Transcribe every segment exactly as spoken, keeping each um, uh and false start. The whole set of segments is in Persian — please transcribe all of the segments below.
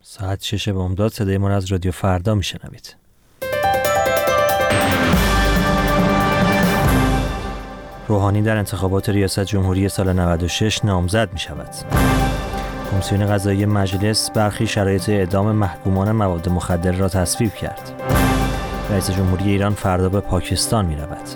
ساعت شش بامداد صدای ما از رادیو فردا میشنوید. روحانی در انتخابات ریاست جمهوری سال نود و شش نامزد می شود. کمیسیون قضایی مجلس برخی شرایط اعدام محکومان مواد مخدر را تصویب کرد. رئیس جمهوری ایران فردا به پاکستان می رود.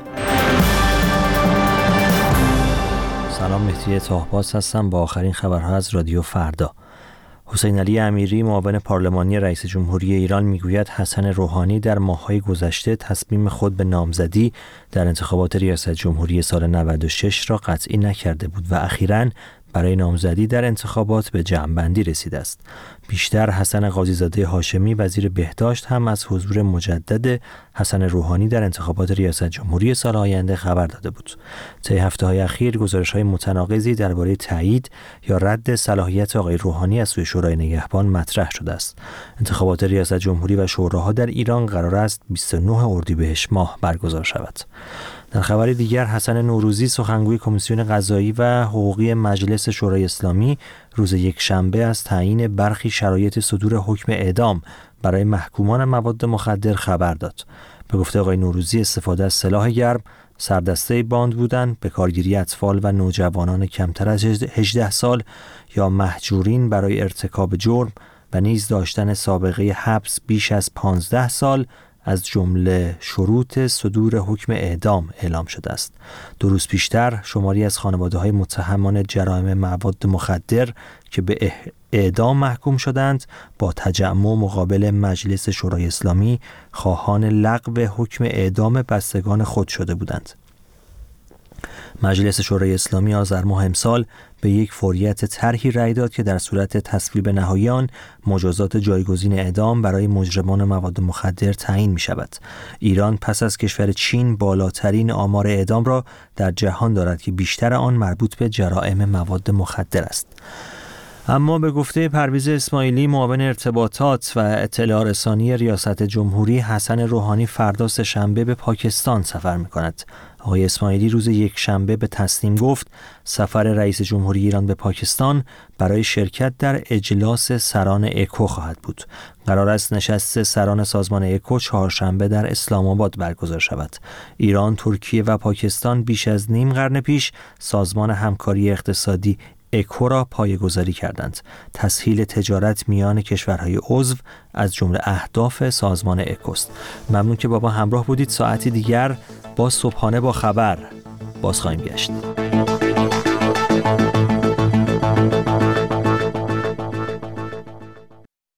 سلام، مهدی طاهباز هستم با آخرین خبرها از رادیو فردا. حسین علی امیری معاون پارلمانی رئیس جمهوری ایران میگوید حسن روحانی در ماه‌های گذشته تصمیم خود به نامزدی در انتخابات ریاست جمهوری سال نود و شش را قطعی نکرده بود و اخیراً برای نامزدی در انتخابات به جمع‌بندی رسیده است. بیشتر حسن قاضی‌زاده هاشمی وزیر بهداشت هم از حضور مجدد حسن روحانی در انتخابات ریاست جمهوری سال آینده خبر داده بود. طی هفته‌های اخیر گزارش‌های متناقضی درباره تایید یا رد صلاحیت آقای روحانی از سوی شورای نگهبان مطرح شده است. انتخابات ریاست جمهوری و شوراها در ایران قرار است بیست و نه اردیبهشت ماه برگزار شود. در خبر دیگر، حسن نوروزی سخنگوی کمیسیون قضایی و حقوقی مجلس شورای اسلامی روز یکشنبه از تعیین برخی شرایط صدور حکم اعدام برای محکومان مواد مخدر خبر داد. به گفته آقای نوروزی، استفاده از سلاح گرم، سردسته باند بودن، به کارگیری اطفال و نوجوانان کمتر از هجده سال یا مهجورین برای ارتکاب جرم و نیز داشتن سابقه حبس بیش از پانزده سال از جمله شروط صدور حکم اعدام اعلام شده است. دو روز پیشتر شماری از خانواده‌های متهمان جرایم مواد مخدر که به اعدام محکوم شدند با تجمع مقابل مجلس شورای اسلامی خواهان لغو حکم اعدام بستگان خود شده بودند. مجلس شورای اسلامی آذر ماه امسال به یک فوریت طرحی رأی داد که در صورت تصویب نهایی آن مجازات جایگزین اعدام برای مجرمان مواد مخدر تعیین می شود. ایران پس از کشور چین بالاترین آمار اعدام را در جهان دارد که بیشتر آن مربوط به جرائم مواد مخدر است. اما به گفته پرویز اسماعیلی معاون ارتباطات و اطلاع رسانی ریاست جمهوری، حسن روحانی فردا سه‌شنبه به پاکستان سفر می‌کند. آقای اسماعیلی روز یکشنبه به تصنیم گفت سفر رئیس جمهوری ایران به پاکستان برای شرکت در اجلاس سران اکو خواهد بود. قرار است نشست سران سازمان اکو چهارشنبه در اسلام آباد برگزار شود. ایران، ترکیه و پاکستان بیش از نیم قرن پیش سازمان همکاری اقتصادی اکو را پایه‌گذاری کردند. تسهیل تجارت میان کشورهای عضو از جمله اهداف سازمان اکوست. ممنون که با ما همراه بودید. ساعتی دیگر با صبحانه با خبر باز خواهیم گشت.